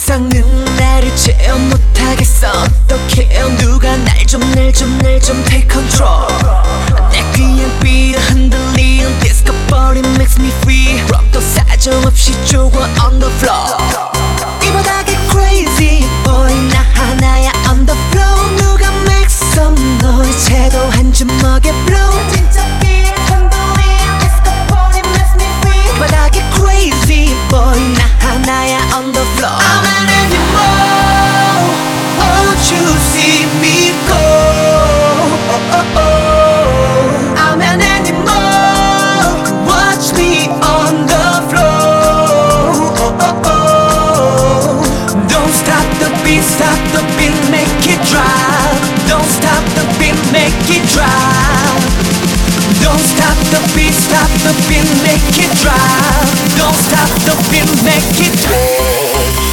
이상은 나를 제어 못하겠어. 어떡해 누가 날 좀 take control. 내 그냥 beat 흔들리는 disco body makes me free. 럽도 사정없이 쪼고 on the floor. 이 바닥에 crazy boy 나 하나야 on the floor. 누가 make some noise 채도 한 주먹에 blow. 진짜 beat 흔들리는 disco body makes me free. 이 바닥에 crazy boy 나 하나야 on the floor. I'm an animal, won't you see me go? I'm an animal, watch me on the floor. Don't stop the beat, make it drop. Don't stop the beat, make it drop. Don't stop the beat, make it drop. Don't stop the beat, make it drop.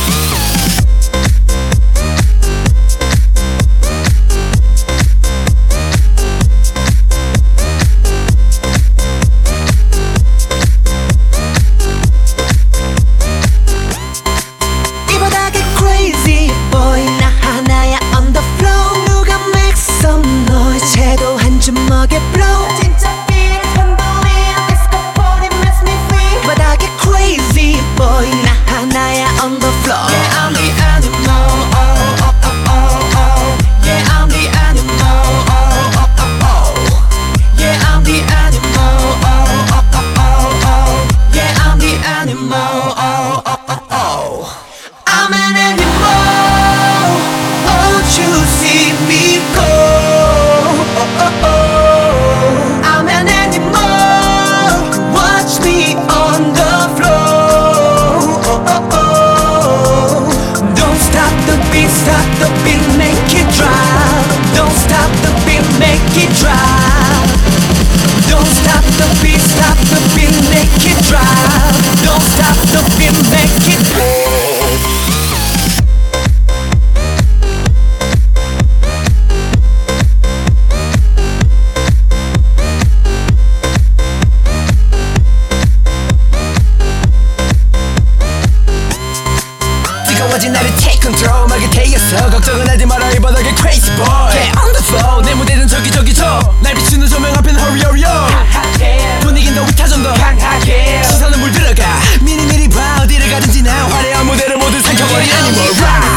주먹에 blow. 진짜 beat 흔들리는 disco body makes me free. 바닥에 crazy boy 나 하나야 on the floor. Yeah, I'm the animal. Oh, oh, oh, oh, oh. Yeah, I'm the animal. Oh, oh, oh, oh. Yeah, I'm the animal. Oh, oh, oh, oh, oh. Yeah, I'm the animal. Oh, oh, oh, oh. I'm an animal. Won't you see me go? I'm an animal, watch me on the floor. Don't stop the beat, make it drop. Don't stop the beat, make it drop. Don't stop the beat, make it drop. Don't stop the beat, make it drop. 나를 take control 막에 태였어. 걱정은 하지 마라 이 바닥에 crazy boy. Get on the floor. 내 무대는 저기 날 비추는 조명 앞엔 hurry hurry up. 분위긴 더 위타 좀 더 강하게. 시선은 물들어가 미리미리 봐 어디를 가든지 나 화려한 무대를 모두 삼켜버린 animal rock.